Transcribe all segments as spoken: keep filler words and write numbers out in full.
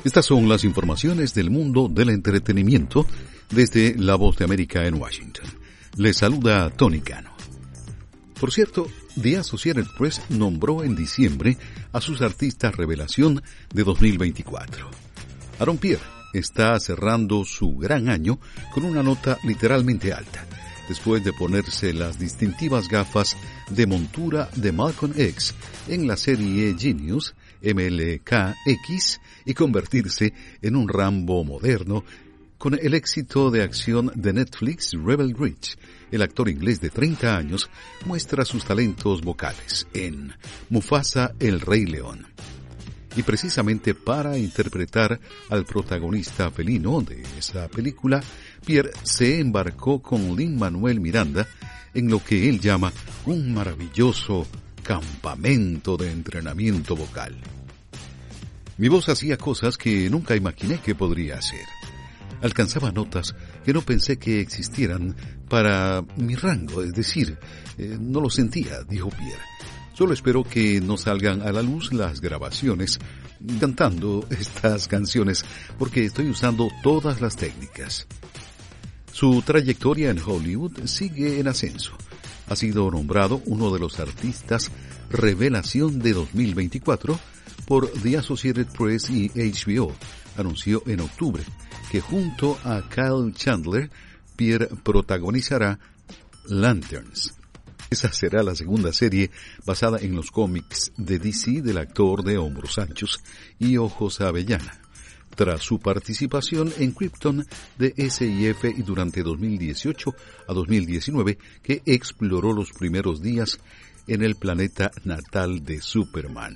Estas son las informaciones del mundo del entretenimiento desde La Voz de América en Washington. Les saluda Tony Cano. Por cierto, The Associated Press nombró en diciembre a sus artistas revelación de dos mil veinticuatro. Aaron Pierre está cerrando su gran año con una nota literalmente alta, después de ponerse las distintivas gafas de montura de Malcolm X en la serie Genius, M L K X, y convertirse en un Rambo moderno. Con el éxito de acción de Netflix, Rebel Ridge, el actor inglés de treinta años muestra sus talentos vocales en Mufasa, el Rey León. Y precisamente para interpretar al protagonista felino de esa película, Pierre se embarcó con Lin-Manuel Miranda en lo que él llama un maravilloso campamento de entrenamiento vocal. Mi voz hacía cosas que nunca imaginé que podría hacer. Alcanzaba notas que no pensé que existieran para mi rango, es decir, eh, no lo sentía, dijo Pierre. Solo espero que no salgan a la luz las grabaciones cantando estas canciones, porque estoy usando todas las técnicas. Su trayectoria en Hollywood sigue en ascenso. Ha sido nombrado uno de los artistas revelación de dos mil veinticuatro por The Associated Press y H B O. Anunció en octubre que junto a Kyle Chandler, Pierre protagonizará Lanterns. Esa será la segunda serie basada en los cómics de D C del actor de hombros anchos y ojos avellana, tras su participación en Krypton de S I F y durante dos mil dieciocho a dos mil diecinueve, que exploró los primeros días en el planeta natal de Superman.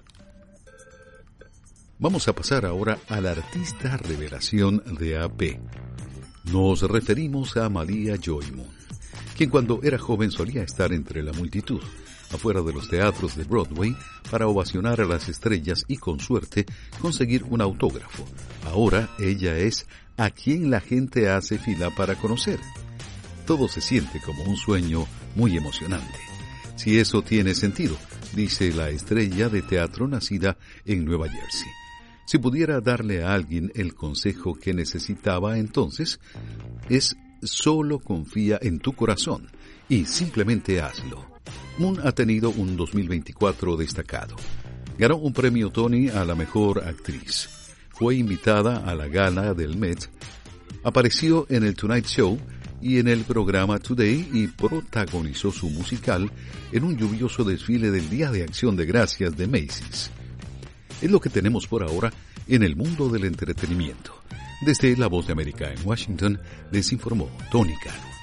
Vamos a pasar ahora al artista revelación de A P. Nos referimos a Malia Joy Moon, quien cuando era joven solía estar entre la multitud, afuera de los teatros de Broadway, para ovacionar a las estrellas y con suerte conseguir un autógrafo. Ahora ella es a quien la gente hace fila para conocer. Todo se siente como un sueño muy emocionante. Si eso tiene sentido, dice la estrella de teatro nacida en Nueva Jersey. Si pudiera darle a alguien el consejo que necesitaba entonces, es solo confía en tu corazón y simplemente hazlo. Moon ha tenido un dos mil veinticuatro destacado. Ganó un premio Tony a la mejor actriz. Fue invitada a la gala del Met. Apareció en el Tonight Show y en el programa Today y protagonizó su musical en un lluvioso desfile del Día de Acción de Gracias de Macy's. Es lo que tenemos por ahora en el mundo del entretenimiento. Desde La Voz de América en Washington, les informó Tony Cano.